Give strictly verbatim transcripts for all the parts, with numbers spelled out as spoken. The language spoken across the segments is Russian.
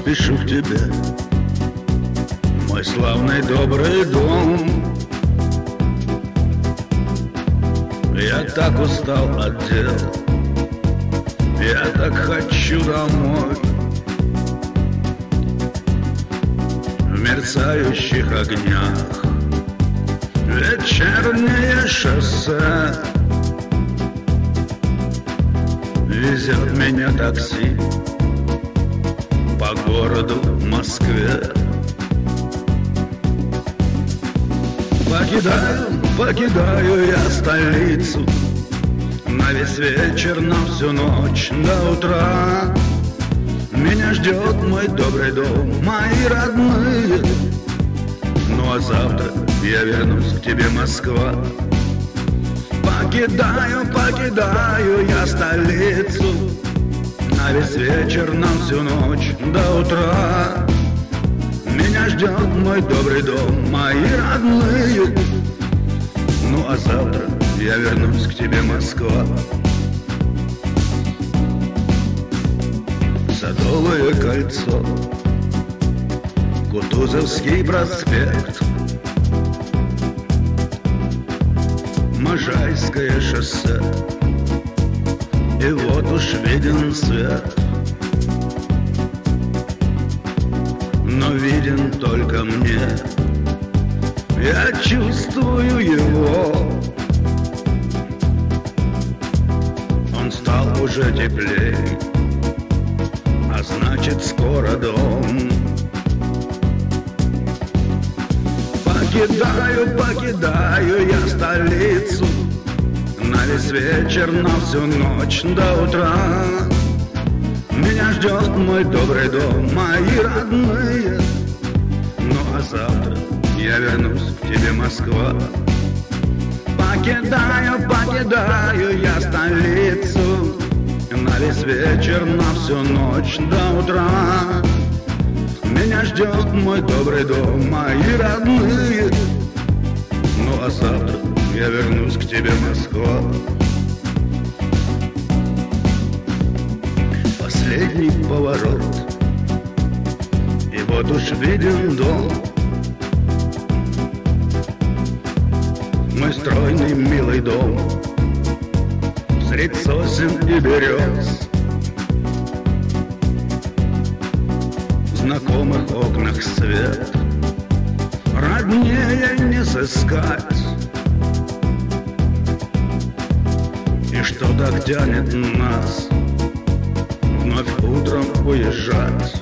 спешу к тебе, мой славный добрый дом. Я так устал от дел, я так хочу домой. В мерцающих огнях вечернее шоссе везет меня такси по городу Москве. Покидаю, покидаю я столицу на весь вечер, на всю ночь до утра. Меня ждет мой добрый дом, мои родные. Ну а завтра я вернусь к тебе, Москва. Покидаю, покидаю я столицу на весь вечер, на всю ночь до утра. Меня ждет мой добрый дом, мои родные. Ну а завтра я вернусь к тебе, Москва. Садовое кольцо, Кутузовский проспект, Можайское шоссе, и вот уж виден свет. Но виден только мне, я чувствую его. Он стал уже теплей, а значит скоро дом. Покидаю, покидаю я столицу на весь вечер, на всю ночь до утра. Меня ждет мой добрый дом, мои родные. Ну а завтра я вернусь к тебе, Москва. Покидаю, покидаю я столицу на весь вечер, на всю ночь до утра. Меня ждет мой добрый дом, мои родные. Ну а завтра я вернусь к тебе, Москва. Последний поворот, и вот уж виден дом. Мой стройный милый дом средь сосен и берез. В знакомых окнах свет роднее не сыскать. И что так тянет нас вновь утром уезжать?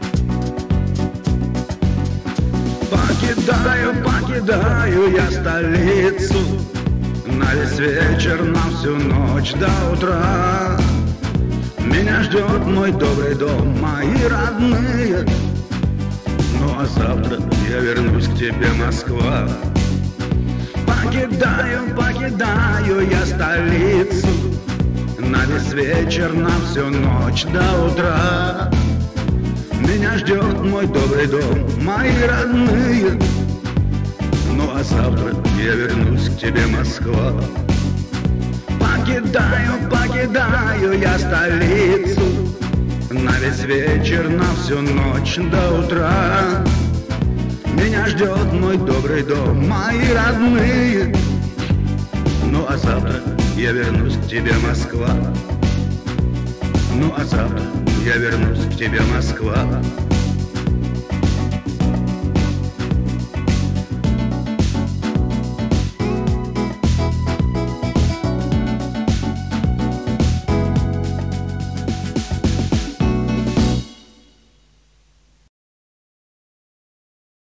Покидаю, покидаю я столицу на весь вечер, на всю ночь до утра. Меня ждет мой добрый дом, мои родные. Ну а завтра я вернусь к тебе, Москва. Покидаю, покидаю я столицу на весь вечер, на всю ночь до утра. Меня ждет мой добрый дом, мои родные. Ну а завтра я вернусь к тебе, Москва. Покидаю, покидаю я столицу на весь вечер, на всю ночь до утра. Меня ждет мой добрый дом, мои родные. Ну а завтра я вернусь к тебе, Москва. Ну а завтра я вернусь к тебе, Москва.